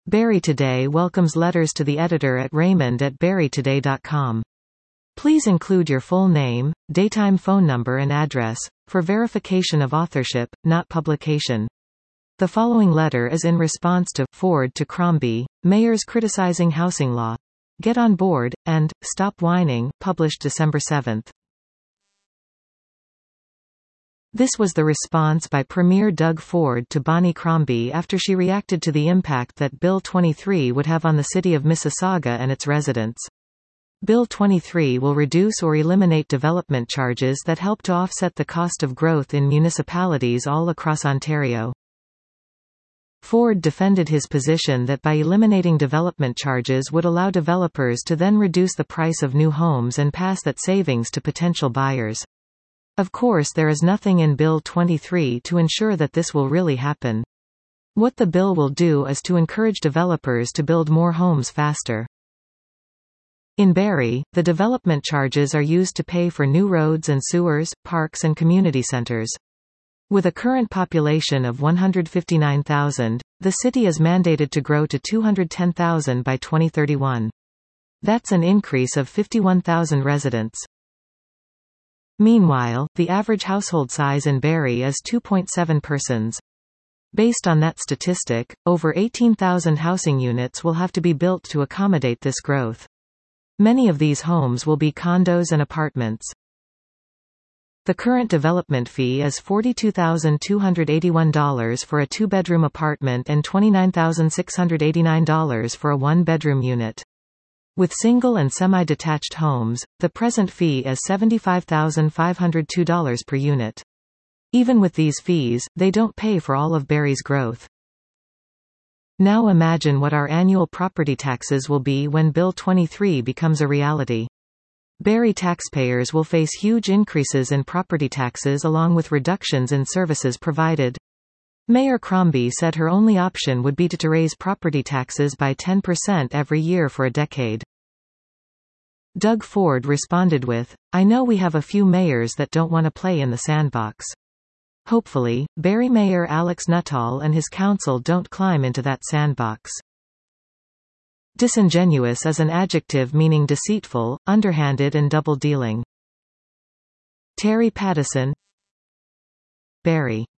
Barrie Today welcomes letters to the editor at raymond@barrietoday.com. Please include your full name, daytime phone number and address, for verification of authorship, not publication. The following letter is in response to Ford to Crombie, Mayors Criticizing Housing Law. Get on Board, and Stop Whining, published December 7. This was the response by Premier Doug Ford to Bonnie Crombie after she reacted to the impact that Bill 23 would have on the city of Mississauga and its residents. Bill 23 will reduce or eliminate development charges that help to offset the cost of growth in municipalities all across Ontario. Ford defended his position that by eliminating development charges would allow developers to then reduce the price of new homes and pass that savings to potential buyers. Of course, there is nothing in Bill 23 to ensure that this will really happen. What the bill will do is to encourage developers to build more homes faster. In Barrie, the development charges are used to pay for new roads and sewers, parks and community centres. With a current population of 159,000, the city is mandated to grow to 210,000 by 2031. That's an increase of 51,000 residents. Meanwhile, the average household size in Barrie is 2.7 persons. Based on that statistic, over 18,000 housing units will have to be built to accommodate this growth. Many of these homes will be condos and apartments. The current development fee is $42,281 for a two-bedroom apartment and $29,689 for a one-bedroom unit. With single and semi-detached homes, the present fee is $75,502 per unit. Even with these fees, they don't pay for all of Barrie's growth. Now imagine what our annual property taxes will be when Bill 23 becomes a reality. Barrie taxpayers will face huge increases in property taxes along with reductions in services provided. Mayor Crombie said her only option would be to raise property taxes by 10% every year for a decade. Doug Ford responded with, "I know we have a few mayors that don't want to play in the sandbox. Hopefully, Barrie Mayor Alex Nuttall and his council don't climb into that sandbox." Disingenuous is an adjective meaning deceitful, underhanded and double-dealing. Terry Pattison, Barrie.